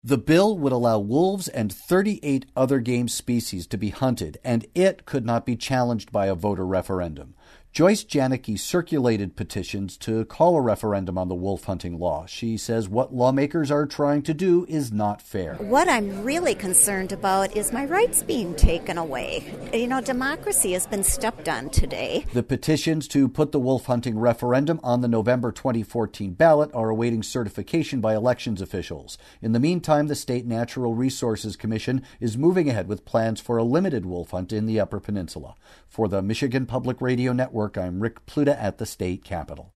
The bill would allow wolves and 38 other game species to be hunted, and it could not be challenged by a voter referendum. Joyce Janicki circulated petitions to call a referendum on the wolf hunting law. She says what lawmakers are trying to do is not fair. What I'm really concerned about is my rights being taken away. Democracy has been stepped on today. The petitions to put the wolf hunting referendum on the November 2014 ballot are awaiting certification by elections officials. In the meantime, the State Natural Resources Commission is moving ahead with plans for a limited wolf hunt in the Upper Peninsula. For the Michigan Public Radio Network, I'm Rick Pluta at the state capitol.